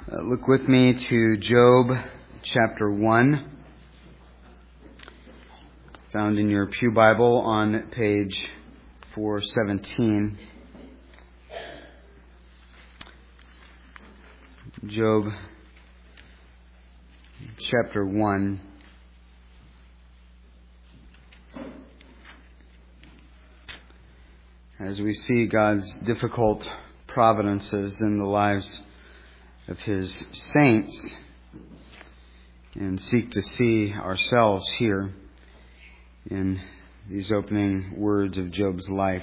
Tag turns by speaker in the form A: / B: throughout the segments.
A: Look with me to Job chapter 1, found in your Pew Bible on page 417. Job chapter 1. As we see God's difficult providences in the lives of His saints and seek to see ourselves here in these opening words of Job's life.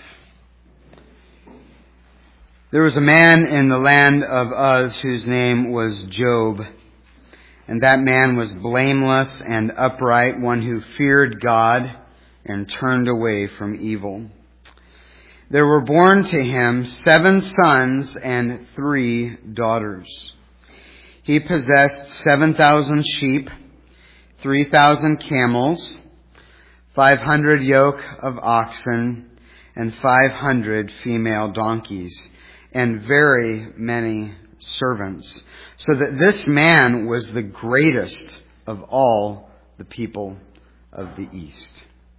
A: There was a man in the land of Uz whose name was Job, and that man was blameless and upright, one who feared God and turned away from evil. There were born to him 7 sons and 3 daughters. He possessed 7,000 sheep, 3,000 camels, 500 yoke of oxen, and 500 female donkeys, and very many servants, so that this man was the greatest of all the people of the East.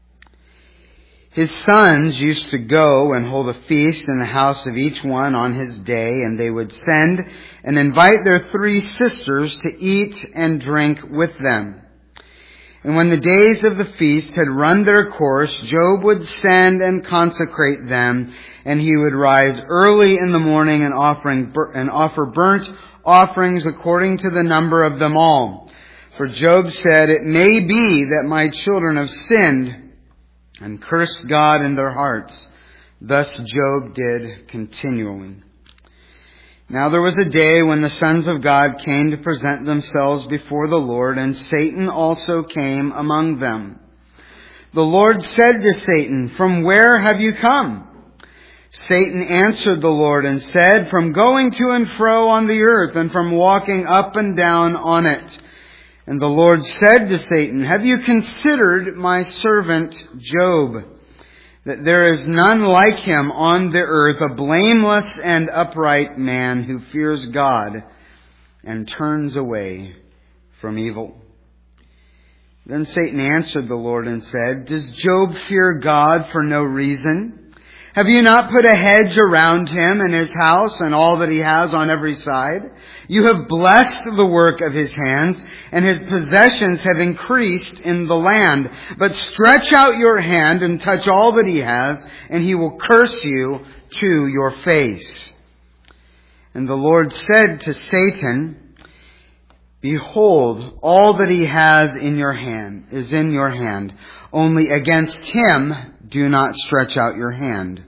A: His sons used to go and hold a feast in the house of each one on his day, and they would send and invite their 3 sisters to eat and drink with them. And when the days of the feast had run their course, Job would send and consecrate them, and he would rise early in the morning and offer burnt offerings according to the number of them all. For Job said, "It may be that my children have sinned and cursed God in their hearts." Thus Job did continually. Now there was a day when the sons of God came to present themselves before the Lord, and Satan also came among them. The Lord said to Satan, "From where have you come?" Satan answered the Lord and said, "From going to and fro on the earth, and from walking up and down on it." And the Lord said to Satan, "Have you considered my servant Job, that there is none like him on the earth, a blameless and upright man who fears God and turns away from evil?" Then Satan answered the Lord and said, "Does Job fear God for no reason? Have you not put a hedge around him and his house and all that he has on every side? You have blessed the work of his hands, and his possessions have increased in the land. But stretch out your hand and touch all that he has, and he will curse you to your face." And the Lord said to Satan, "Behold, all that he has in your hand is in your hand. Only against him do not stretch out your hand."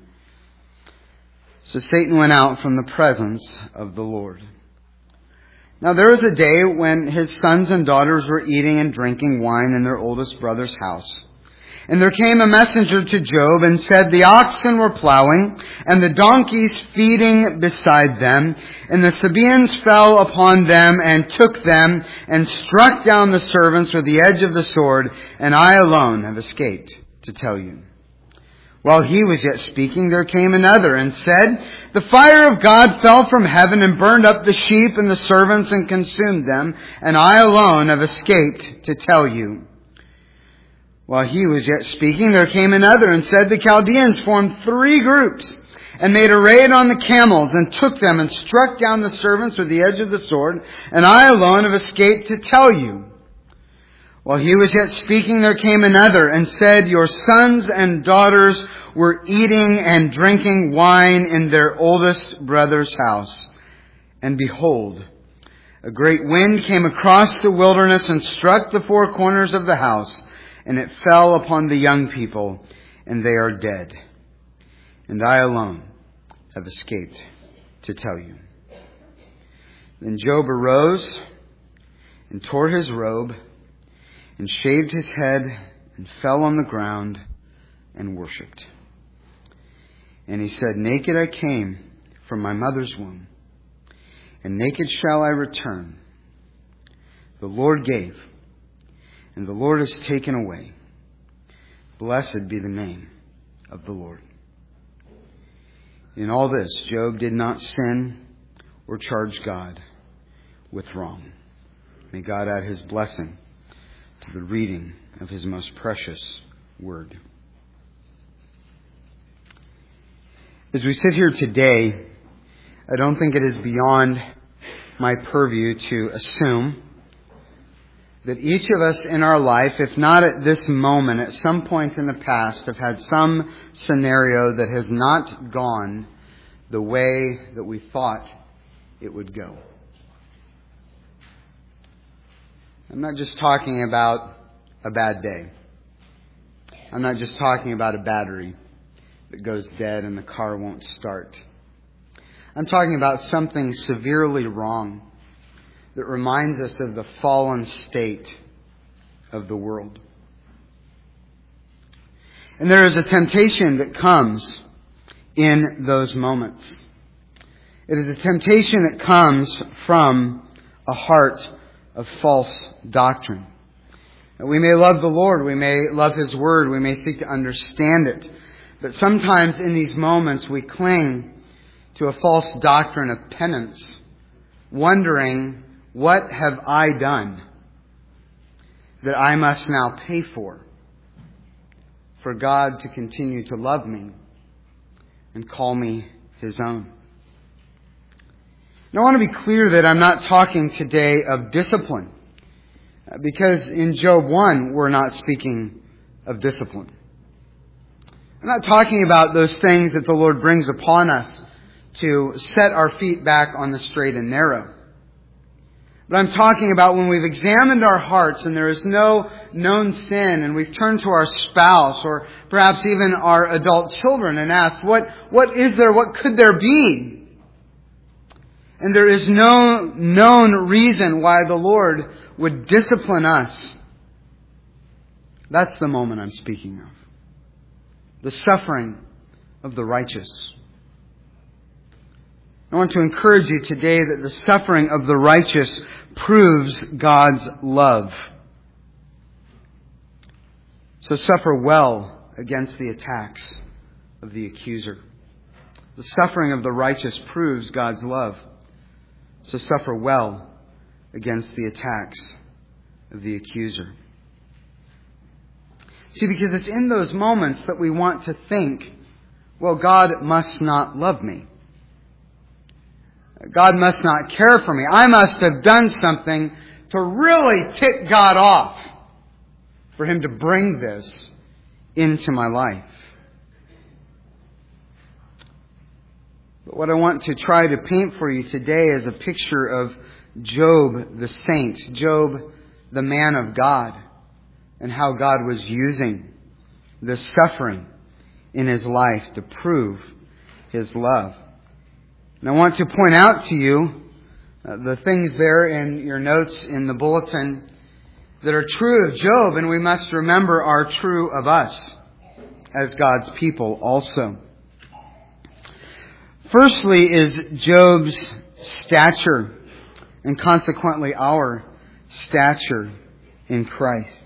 A: So Satan went out from the presence of the Lord. Now there was a day when his sons and daughters were eating and drinking wine in their oldest brother's house. And there came a messenger to Job and said, "The oxen were plowing, and the donkeys feeding beside them, and the Sabaeans fell upon them and took them, and struck down the servants with the edge of the sword, and I alone have escaped to tell you." While he was yet speaking, there came another and said, "The fire of God fell from heaven and burned up the sheep and the servants and consumed them, and I alone have escaped to tell you." While he was yet speaking, there came another and said, "The Chaldeans formed 3 groups and made a raid on the camels and took them and struck down the servants with the edge of the sword, and I alone have escaped to tell you." While he was yet speaking, there came another and said, "Your sons and daughters were eating and drinking wine in their oldest brother's house. And behold, a great wind came across the wilderness and struck the 4 corners of the house, and it fell upon the young people, and they are dead. And I alone have escaped to tell you." Then Job arose and tore his robe and shaved his head and fell on the ground and worshipped. And he said, "Naked I came from my mother's womb, and naked shall I return. The Lord gave, and the Lord has taken away. Blessed be the name of the Lord." In all this, Job did not sin or charge God with wrong. May God add His blessing to the reading of His most precious Word. As we sit here today, I don't think it is beyond my purview to assume that each of us in our life, if not at this moment, at some point in the past, have had some scenario that has not gone the way that we thought it would go. I'm not just talking about a bad day. I'm not just talking about a battery that goes dead and the car won't start. I'm talking about something severely wrong that reminds us of the fallen state of the world. And there is a temptation that comes in those moments. It is a temptation that comes from a heart of false doctrine. We may love the Lord, we may love His Word, we may seek to understand it, but sometimes in these moments we cling to a false doctrine of penance, wondering, what have I done that I must now pay for God to continue to love me and call me His own? And I want to be clear that I'm not talking today of discipline, because in Job 1 we're not speaking of discipline. I'm not talking about those things that the Lord brings upon us to set our feet back on the straight and narrow. But I'm talking about when we've examined our hearts and there is no known sin, and we've turned to our spouse or perhaps even our adult children and asked, what is there, what could there be? And there is no known reason why the Lord would discipline us. That's the moment I'm speaking of. The suffering of the righteous. I want to encourage you today that the suffering of the righteous proves God's love. So suffer well against the attacks of the accuser. The suffering of the righteous proves God's love. So suffer well against the attacks of the accuser. See, because it's in those moments that we want to think, well, God must not love me. God must not care for me. I must have done something to really tick God off for Him to bring this into my life. But what I want to try to paint for you today is a picture of Job the saint, Job the man of God, and how God was using the suffering in his life to prove His love. And I want to point out to you the things there in your notes in the bulletin that are true of Job, and we must remember are true of us as God's people also. Firstly is Job's stature, and consequently our stature in Christ.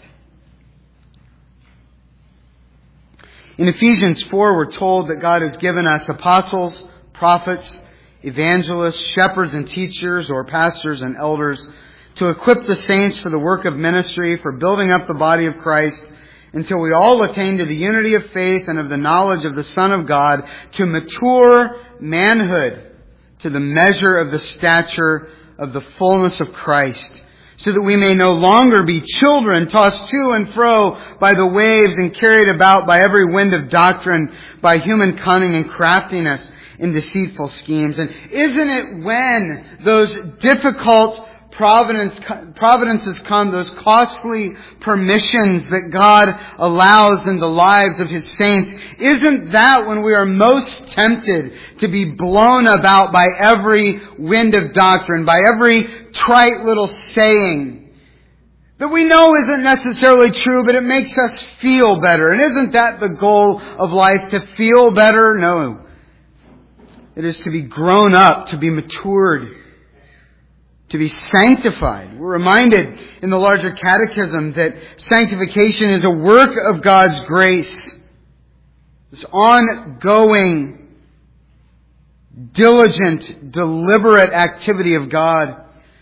A: In Ephesians 4, we're told that God has given us apostles, prophets, evangelists, shepherds and teachers, or pastors and elders, to equip the saints for the work of ministry, for building up the body of Christ, until we all attain to the unity of faith and of the knowledge of the Son of God, to mature manhood, to the measure of the stature of the fullness of Christ, so that we may no longer be children tossed to and fro by the waves and carried about by every wind of doctrine, by human cunning and craftiness in deceitful schemes. And isn't it when those difficult providences come, those costly permissions that God allows in the lives of His saints, isn't that when we are most tempted to be blown about by every wind of doctrine, by every trite little saying that we know isn't necessarily true, but it makes us feel better? And isn't that the goal of life, to feel better? No. It is to be grown up, to be matured, to be sanctified. We're reminded in the larger catechism that sanctification is a work of God's grace. This ongoing, diligent, deliberate activity of God,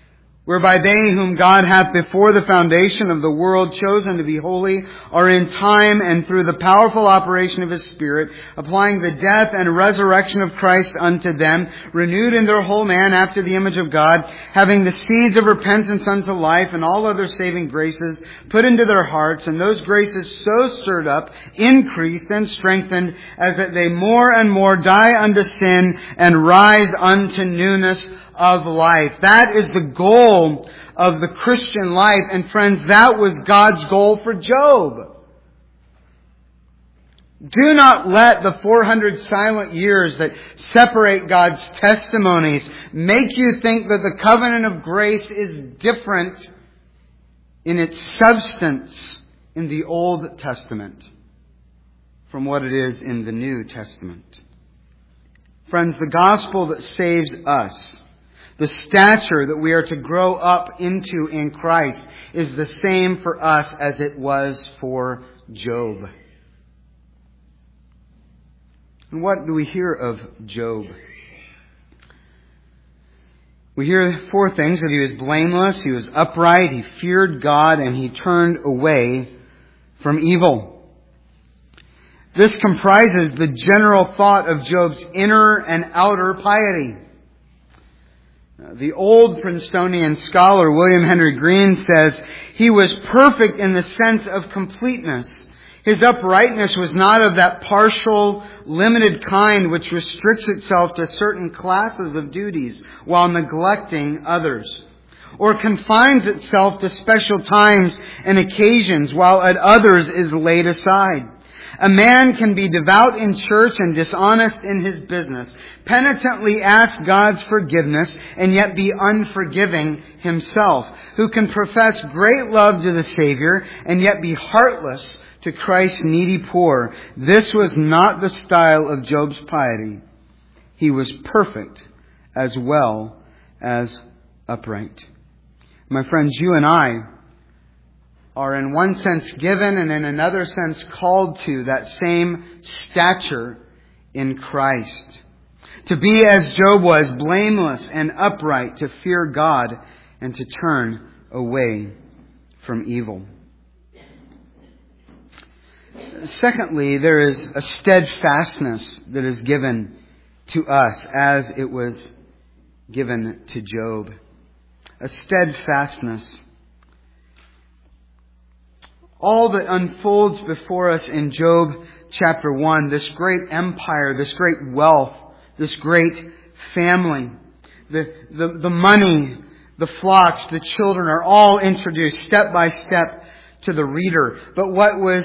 A: whereby they whom God hath before the foundation of the world chosen to be holy are in time and through the powerful operation of His Spirit, applying the death and resurrection of Christ unto them, renewed in their whole man after the image of God, having the seeds of repentance unto life and all other saving graces put into their hearts, and those graces so stirred up, increased and strengthened, as that they more and more die unto sin and rise unto newness of life. That is the goal of the Christian life. And friends, that was God's goal for Job. Do not let the 400 silent years that separate God's testimonies make you think that the covenant of grace is different in its substance in the Old Testament from what it is in the New Testament. Friends, the gospel that saves us, the stature that we are to grow up into in Christ, is the same for us as it was for Job. And what do we hear of Job? We hear 4 things: that he was blameless, he was upright, he feared God, and he turned away from evil. This comprises the general thought of Job's inner and outer piety. The old Princetonian scholar William Henry Green says, he was perfect in the sense of completeness. His uprightness was not of that partial, limited kind which restricts itself to certain classes of duties while neglecting others, or confines itself to special times and occasions while at others is laid aside. A man can be devout in church and dishonest in his business, penitently ask God's forgiveness, and yet be unforgiving himself, who can profess great love to the Savior and yet be heartless to Christ's needy poor. This was not the style of Job's piety. He was perfect as well as upright. My friends, you and I are in one sense given and in another sense called to that same stature in Christ. To be as Job was, blameless and upright, to fear God and to turn away from evil. Secondly, there is a steadfastness that is given to us as it was given to Job. A steadfastness. All that unfolds before us in Job chapter 1, this great empire, this great wealth, this great family, the money, the flocks, the children are all introduced step by step to the reader. But what was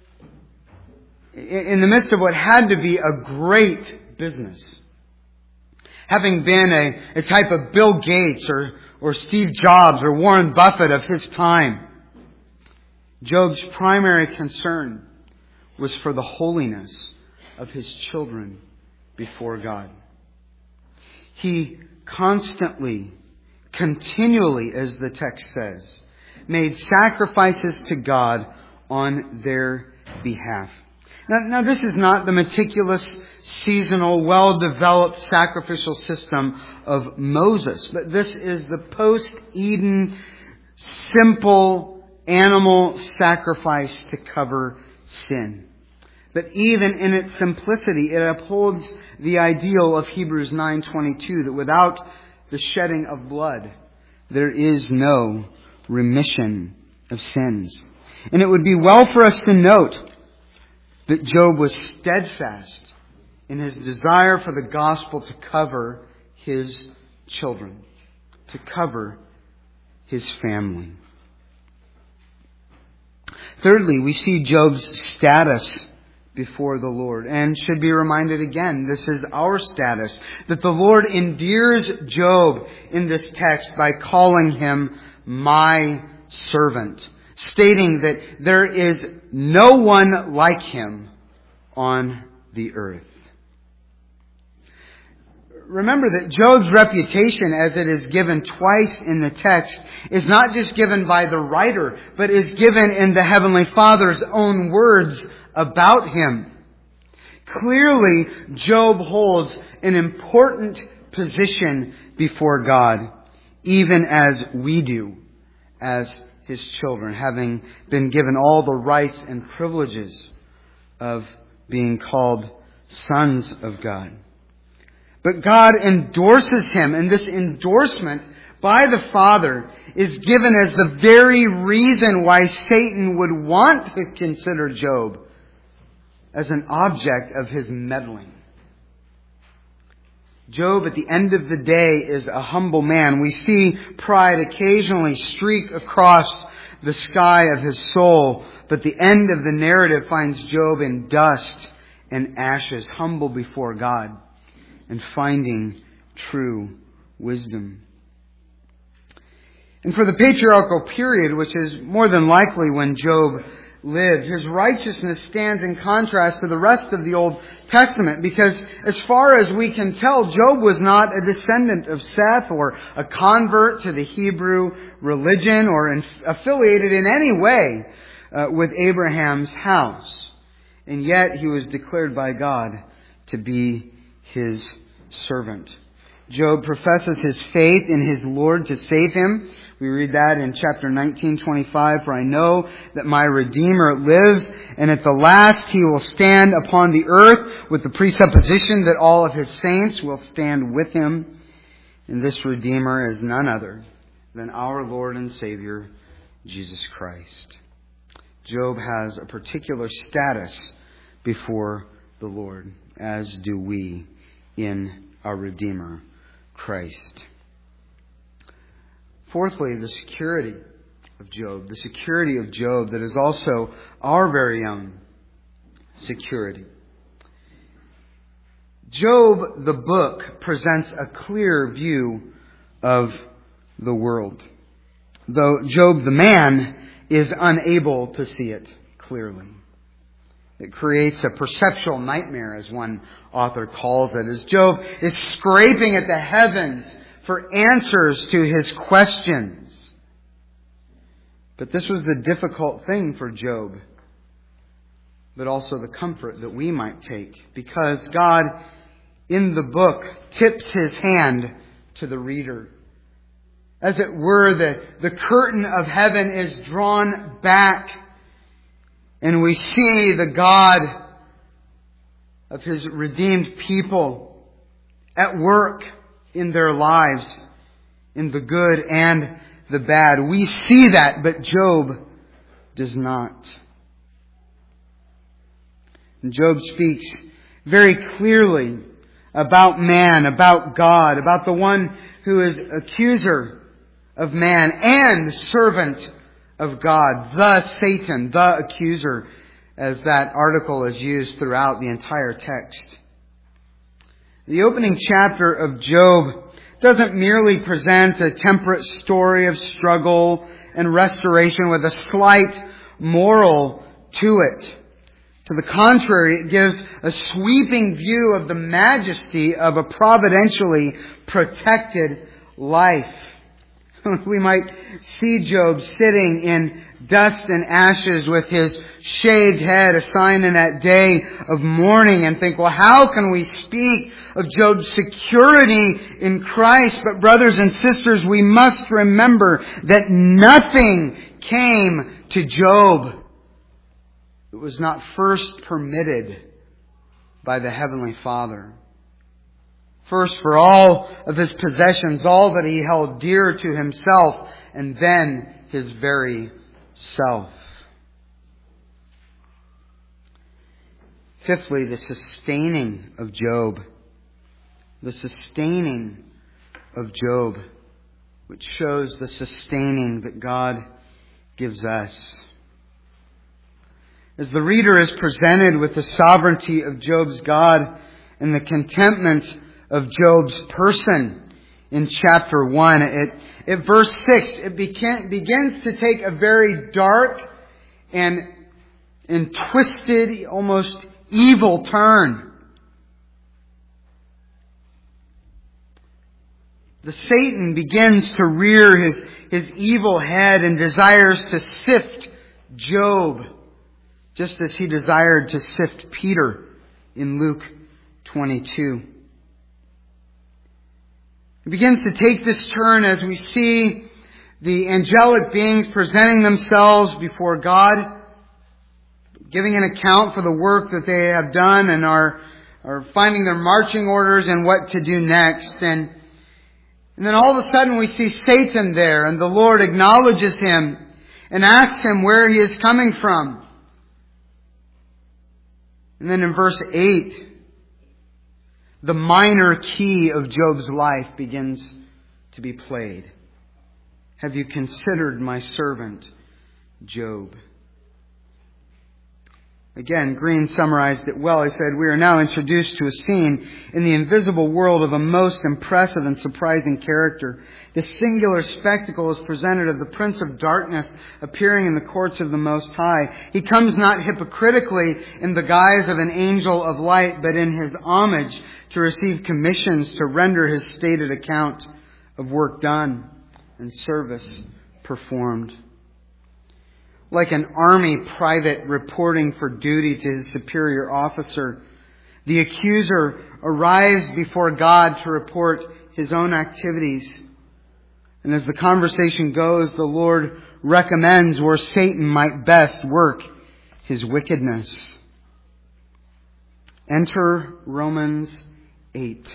A: in the midst of what had to be a great business, having been a type of Bill Gates or Steve Jobs or Warren Buffett of his time, Job's primary concern was for the holiness of his children before God. He constantly, continually, as the text says, made sacrifices to God on their behalf. Now this is not the meticulous, seasonal, well-developed sacrificial system of Moses, but this is the post-Eden, simple animal sacrifice to cover sin. But even in its simplicity, it upholds the ideal of Hebrews 9:22, that without the shedding of blood, there is no remission of sins. And it would be well for us to note that Job was steadfast in his desire for the gospel to cover his children, to cover his family. Thirdly, we see Job's status before the Lord, and should be reminded again, this is our status, that the Lord endears Job in this text by calling him my servant, stating that there is no one like him on the earth. Remember that Job's reputation, as it is given twice in the text, is not just given by the writer, but is given in the Heavenly Father's own words about him. Clearly, Job holds an important position before God. even as we do as His children, having been given all the rights and privileges of being called sons of God. But God endorses him, and this endorsement by the Father is given as the very reason why Satan would want to consider Job as an object of his meddling. Job, at the end of the day, is a humble man. We see pride occasionally streak across the sky of his soul, but the end of the narrative finds Job in dust and ashes, humble before God and finding true wisdom. And for the patriarchal period, which is more than likely when Job lived, his righteousness stands in contrast to the rest of the Old Testament, because as far as we can tell, Job was not a descendant of Seth or a convert to the Hebrew religion or affiliated in any way with Abraham's house. And yet he was declared by God to be His servant. Job professes his faith in his Lord to save him. We read that in chapter 19:25. For I know that my Redeemer lives, and at the last he will stand upon the earth, with the presupposition that all of his saints will stand with him. And this Redeemer is none other than our Lord and Savior, Jesus Christ. Job has a particular status before the Lord, as do we in our Redeemer, Christ. Fourthly, the security of Job. The security of Job that is also our very own security. Job, the book, presents a clear view of the world, though Job, the man, is unable to see it clearly. It creates a perceptual nightmare, as one author calls it, as Job is scraping at the heavens for answers to his questions. But this was the difficult thing for Job, but also the comfort that we might take, because God, in the book, tips His hand to the reader. As it were, the curtain of heaven is drawn back, and we see the God of His redeemed people at work in their lives, in the good and the bad. We see that, but Job does not. And Job speaks very clearly about man, about God, about the one who is accuser of man and servant of God, the Satan, the accuser, as that article is used throughout the entire text. The opening chapter of Job doesn't merely present a temperate story of struggle and restoration with a slight moral to it. To the contrary, it gives a sweeping view of the majesty of a providentially protected life. We might see Job sitting in dust and ashes with his shaved head, a sign in that day of mourning, and think, well, how can we speak of Job's security in Christ? But brothers and sisters, we must remember that nothing came to Job that was not first permitted by the Heavenly Father. First for all of his possessions, all that he held dear to himself, and then his very self. Fifthly, the sustaining of Job. The sustaining of Job, which shows the sustaining that God gives us. As the reader is presented with the sovereignty of Job's God and the contentment of Job's person in chapter 1, at verse 6, it begins to take a very dark and twisted, almost evil turn. The Satan begins to rear his evil head and desires to sift Job, just as he desired to sift Peter in Luke 22. It begins to take this turn as we see the angelic beings presenting themselves before God, giving an account for the work that they have done and are finding their marching orders and what to do next. And then all of a sudden we see Satan there, and the Lord acknowledges him and asks him where he is coming from. And then in verse 8, the minor key of Job's life begins to be played. Have you considered my servant, Job? Again, Green summarized it well. He said, we are now introduced to a scene in the invisible world of a most impressive and surprising character. This singular spectacle is presented of the Prince of Darkness appearing in the courts of the Most High. He comes not hypocritically in the guise of an angel of light, but in his homage to receive commissions to render his stated account of work done and service performed. Like an army private reporting for duty to his superior officer, the accuser arrives before God to report his own activities. And as the conversation goes, the Lord recommends where Satan might best work his wickedness. Enter Romans 8.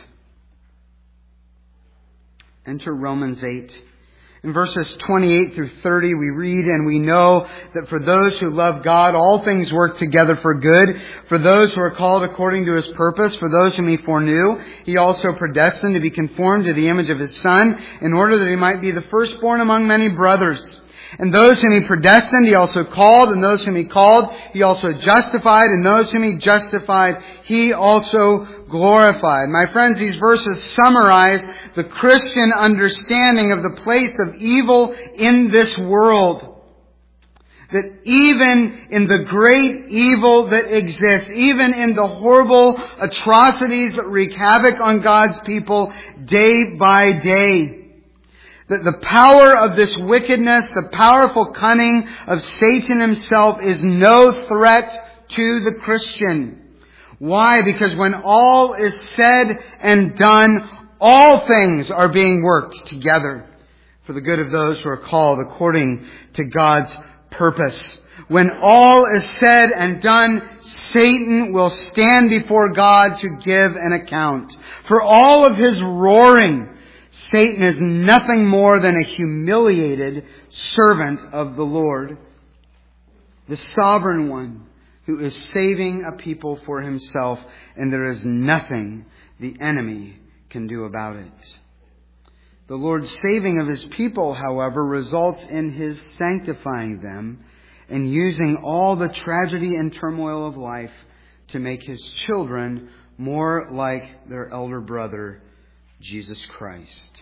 A: Enter Romans 8. In verses 28 through 30, we read, and we know that for those who love God, all things work together for good. For those who are called according to His purpose, for those whom He foreknew, He also predestined to be conformed to the image of His Son, in order that He might be the firstborn among many brothers. And those whom He predestined, He also called. And those whom He called, He also justified. And those whom He justified, He also glorified. My friends, these verses summarize the Christian understanding of the place of evil in this world. That even in the great evil that exists, even in the horrible atrocities that wreak havoc on God's people day by day, that the power of this wickedness, the powerful cunning of Satan himself is no threat to the Christian. Why? Because when all is said and done, all things are being worked together for the good of those who are called according to God's purpose. When all is said and done, Satan will stand before God to give an account. For all of his roaring, Satan is nothing more than a humiliated servant of the Lord, the sovereign one who is saving a people for himself, and there is nothing the enemy can do about it. The Lord's saving of his people, however, results in his sanctifying them and using all the tragedy and turmoil of life to make his children more like their elder brother, Jesus Christ.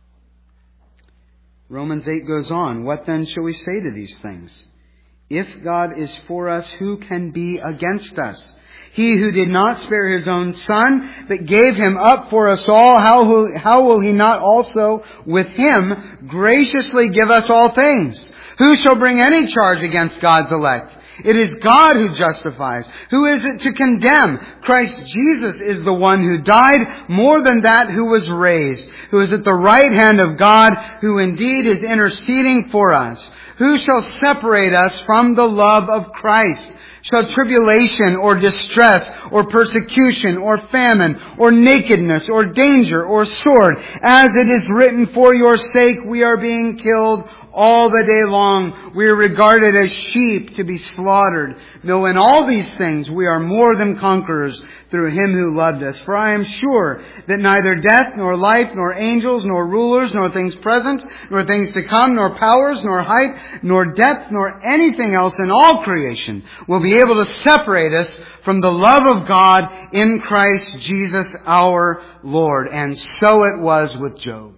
A: Romans 8 goes on. What then shall we say to these things? If God is for us, who can be against us? He who did not spare His own Son, but gave Him up for us all, how will He not also with Him graciously give us all things? Who shall bring any charge against God's elect? It is God who justifies. Who is it to condemn? Christ Jesus is the one who died, more than that, who was raised, who is at the right hand of God, who indeed is interceding for us. Who shall separate us from the love of Christ? Shall tribulation or distress or persecution or famine or nakedness or danger or sword? As it is written, for your sake we are being killed all the day long. We are regarded as sheep to be slaughtered. Though in all these things we are more than conquerors through Him who loved us. For I am sure that neither death, nor life, nor angels, nor rulers, nor things present, nor things to come, nor powers, nor height, nor depth, nor anything else in all creation will be able to separate us from the love of God in Christ Jesus our Lord. And so it was with Job.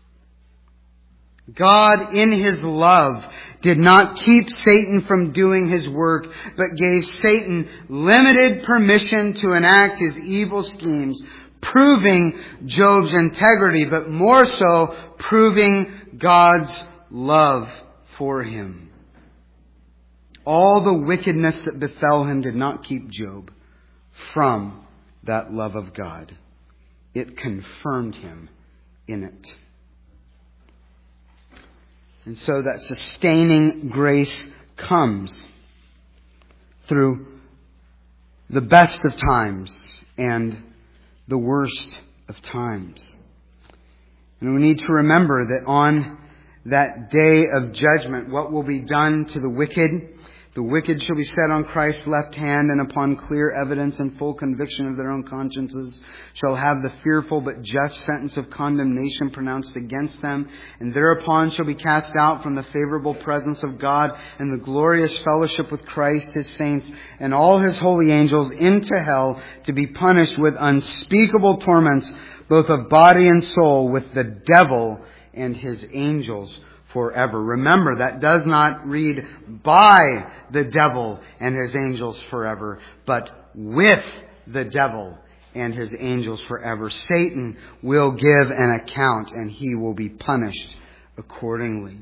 A: God, in His love, did not keep Satan from doing his work, but gave Satan limited permission to enact his evil schemes, proving Job's integrity, but more so, proving God's love for him. All the wickedness that befell him did not keep Job from that love of God. It confirmed him in it. And so that sustaining grace comes through the best of times and the worst of times. And we need to remember that on that day of judgment, what will be done to the wicked? The wicked shall be set on Christ's left hand, and upon clear evidence and full conviction of their own consciences shall have the fearful but just sentence of condemnation pronounced against them, and thereupon shall be cast out from the favorable presence of God and the glorious fellowship with Christ, His saints, and all His holy angels into hell, to be punished with unspeakable torments, both of body and soul, with the devil and his angels forever. Remember, that does not read by the devil and his angels forever, but with the devil and his angels forever. Satan will give an account, and he will be punished accordingly.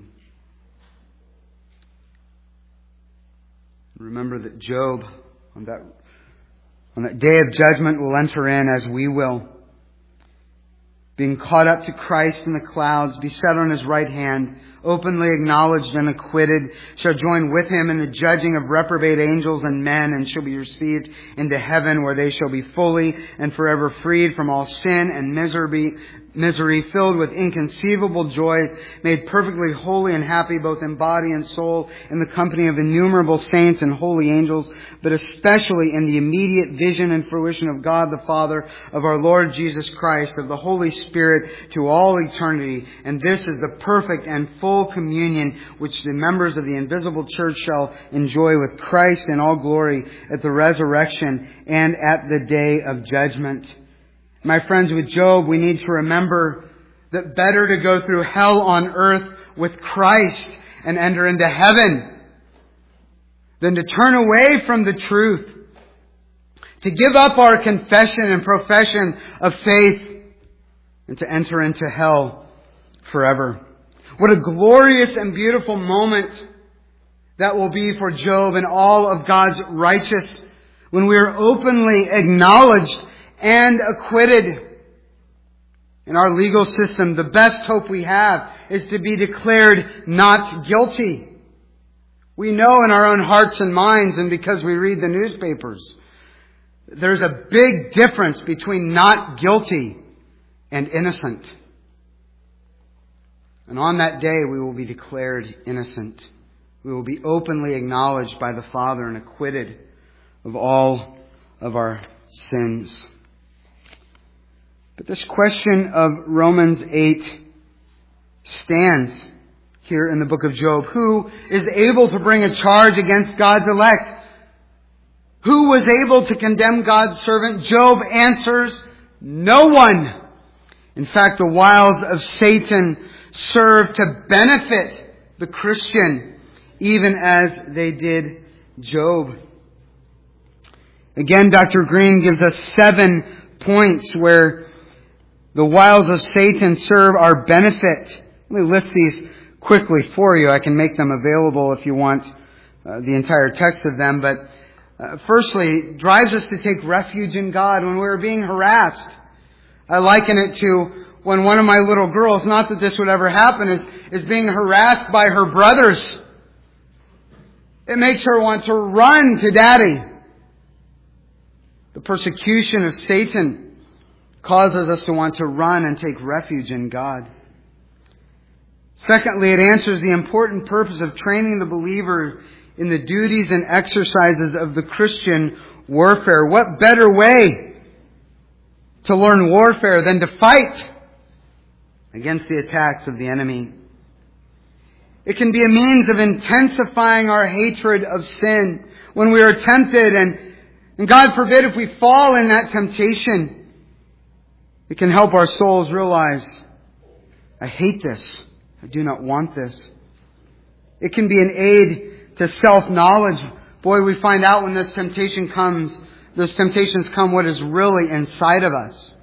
A: Remember that Job, on that day of judgment, will enter in as we will, being caught up to Christ in the clouds, be set on His right hand, openly acknowledged and acquitted, shall join with Him in the judging of reprobate angels and men, and shall be received into heaven, where they shall be fully and forever freed from all sin and misery, filled with inconceivable joy, made perfectly holy and happy both in body and soul, in the company of innumerable saints and holy angels, but especially in the immediate vision and fruition of God the Father, of our Lord Jesus Christ, of the Holy Spirit, to all eternity. And this is the perfect and full communion which the members of the invisible church shall enjoy with Christ in all glory at the resurrection and at the day of judgment. My friends, with Job, we need to remember that better to go through hell on earth with Christ and enter into heaven than to turn away from the truth, to give up our confession and profession of faith, and to enter into hell forever. What a glorious and beautiful moment that will be for Job and all of God's righteous, when we are openly acknowledged and acquitted. In our legal system, the best hope we have is to be declared not guilty. We know in our own hearts and minds, and because we read the newspapers, there's a big difference between not guilty and innocent. And on that day, we will be declared innocent. We will be openly acknowledged by the Father and acquitted of all of our sins. But this question of Romans 8 stands here in the book of Job. Who is able to bring a charge against God's elect? Who was able to condemn God's servant? Job answers, no one. In fact, the wiles of Satan serve to benefit the Christian, even as they did Job. Again, Dr. Green gives us 7 points where the wiles of Satan serve our benefit. Let me list these quickly for you. I can make them available if you want the entire text of them. But firstly, drives us to take refuge in God when we're being harassed. I liken it to when one of my little girls, not that this would ever happen, is being harassed by her brothers. It makes her want to run to Daddy. The persecution of Satan causes us to want to run and take refuge in God. Secondly, it answers the important purpose of training the believer in the duties and exercises of the Christian warfare. What better way to learn warfare than to fight against the attacks of the enemy? It can be a means of intensifying our hatred of sin when we are tempted, and God forbid if we fall in that temptation. It can help our souls realize, I hate this. I do not want this. It can be an aid to self-knowledge. Boy, we find out when those temptations come what is really inside of us.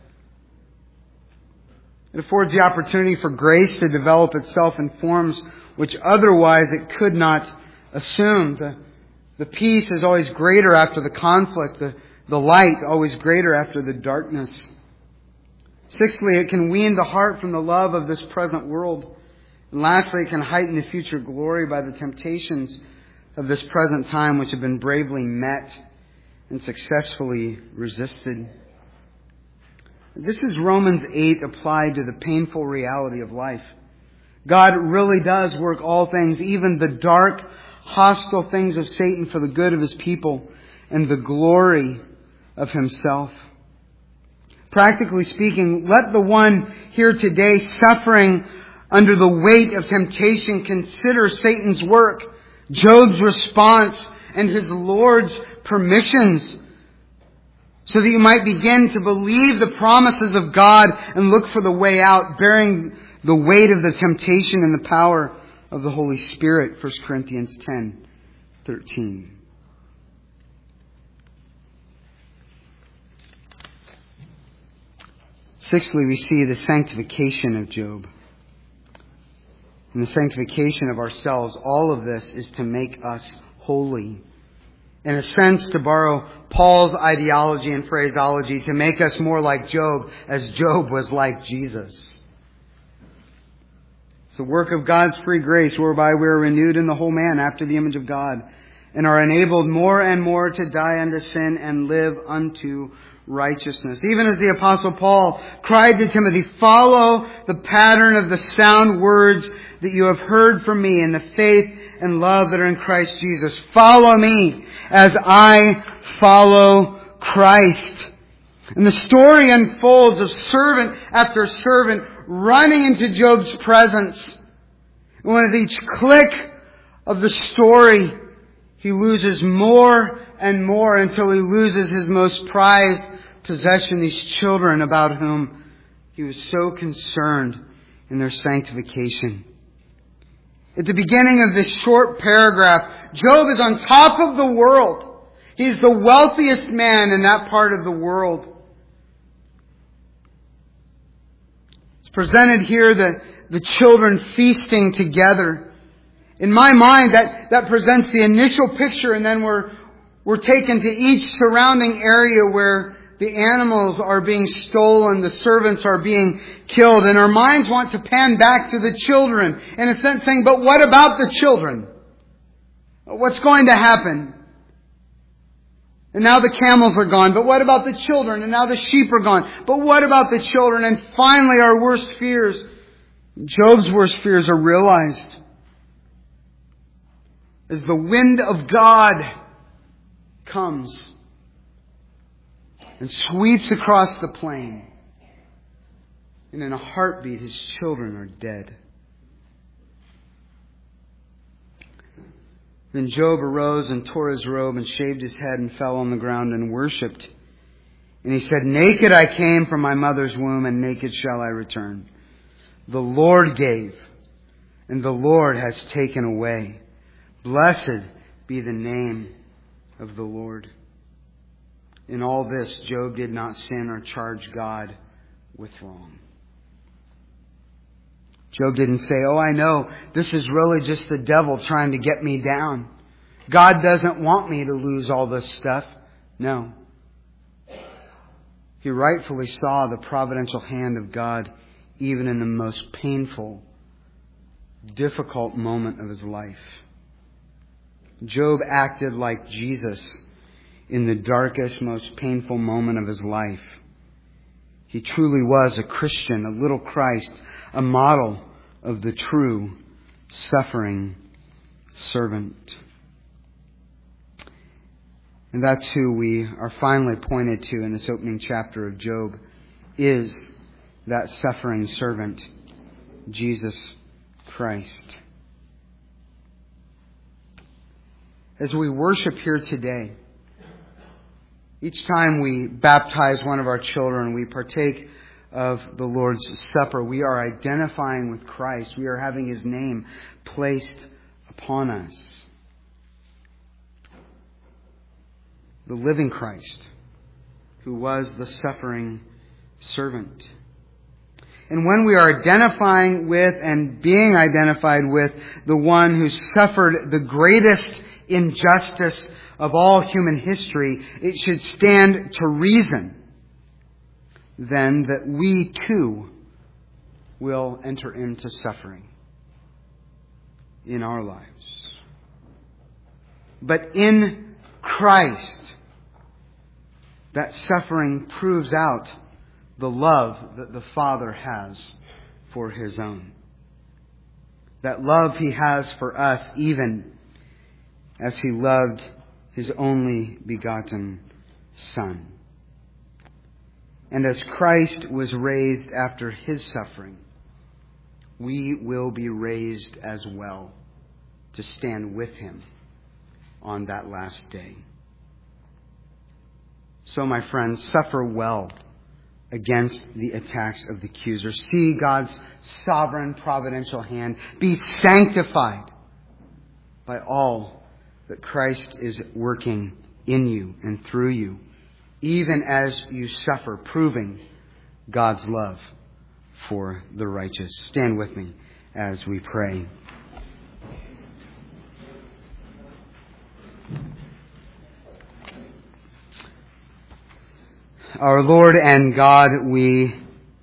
A: It affords the opportunity for grace to develop itself in forms which otherwise it could not assume. The peace is always greater after the conflict. The light always greater after the darkness. Sixthly, it can wean the heart from the love of this present world. And lastly, it can heighten the future glory by the temptations of this present time, which have been bravely met and successfully resisted. This is Romans 8 applied to the painful reality of life. God really does work all things, even the dark, hostile things of Satan, for the good of His people and the glory of Himself. Practically speaking, let the one here today suffering under the weight of temptation consider Satan's work, Job's response, and his Lord's permissions, so that you might begin to believe the promises of God and look for the way out, bearing the weight of the temptation and the power of the Holy Spirit. 1 Corinthians 10:13. Sixthly, we see the sanctification of Job. And the sanctification of ourselves. All of this is to make us holy. In a sense, to borrow Paul's ideology and phraseology, to make us more like Job, as Job was like Jesus. It's the work of God's free grace, whereby we are renewed in the whole man after the image of God, and are enabled more and more to die unto sin and live unto righteousness. Even as the Apostle Paul cried to Timothy, follow the pattern of the sound words that you have heard from me in the faith and love that are in Christ Jesus. Follow me as I follow Christ. And the story unfolds of servant after servant running into Job's presence. And with each click of the story, he loses more and more until he loses his most prized possession, these children about whom he was so concerned in their sanctification. At the beginning of this short paragraph, Job is on top of the world. He's the wealthiest man in that part of the world. It's presented here that the children feasting together. In my mind, that presents the initial picture, and then we're taken to each surrounding area where the animals are being stolen, the servants are being killed, and our minds want to pan back to the children, in a sense saying, but what about the children? What's going to happen? And now the camels are gone, but what about the children? And now the sheep are gone, but what about the children? And finally our worst fears, Job's worst fears, are realized. As the wind of God comes and sweeps across the plain, and in a heartbeat his children are dead. Then Job arose and tore his robe and shaved his head and fell on the ground and worshipped. And he said, naked I came from my mother's womb, and naked shall I return. The Lord gave, and the Lord has taken away. Blessed be the name of the Lord. In all this, Job did not sin or charge God with wrong. Job didn't say, oh, I know, this is really just the devil trying to get me down. God doesn't want me to lose all this stuff. No. He rightfully saw the providential hand of God even in the most painful, difficult moment of his life. Job acted like Jesus in the darkest, most painful moment of his life. He truly was a Christian, a little Christ, a model of the true suffering servant. And that's who we are finally pointed to in this opening chapter of Job, is that suffering servant, Jesus Christ. As we worship here today, each time we baptize one of our children, we partake of the Lord's Supper, we are identifying with Christ. We are having His name placed upon us. The living Christ, who was the suffering servant. And when we are identifying with and being identified with the one who suffered the greatest injustice of all human history, it should stand to reason then that we too will enter into suffering in our lives. But in Christ, that suffering proves out the love that the Father has for His own. That love He has for us even as He loved His only begotten Son. And as Christ was raised after His suffering, we will be raised as well to stand with Him on that last day. So, my friends, suffer well against the attacks of the accuser. See God's sovereign providential hand. Be sanctified by all that Christ is working in you and through you, even as you suffer, proving God's love for the righteous. Stand with me as we pray. Our Lord and God, we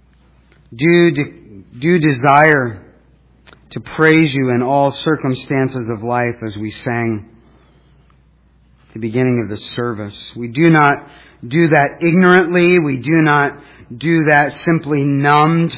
A: do desire to praise You in all circumstances of life, as we sang at the beginning of the service. We do not do that ignorantly. We do not do that simply numbed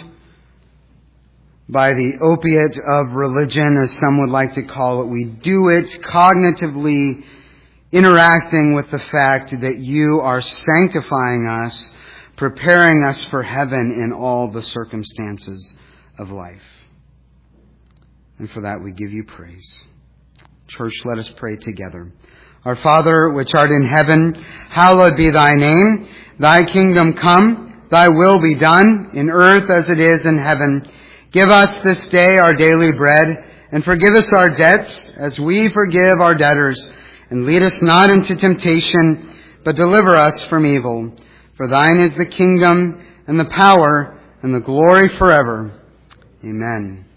A: by the opiate of religion, as some would like to call it. We do it cognitively, interacting with the fact that You are sanctifying us, preparing us for heaven in all the circumstances of life. And for that we give You praise. Church, let us pray together. Our Father, which art in heaven, hallowed be Thy name. Thy kingdom come, Thy will be done, in earth as it is in heaven. Give us this day our daily bread, and forgive us our debts as we forgive our debtors. And lead us not into temptation, but deliver us from evil. For Thine is the kingdom, and the power, and the glory forever. Amen.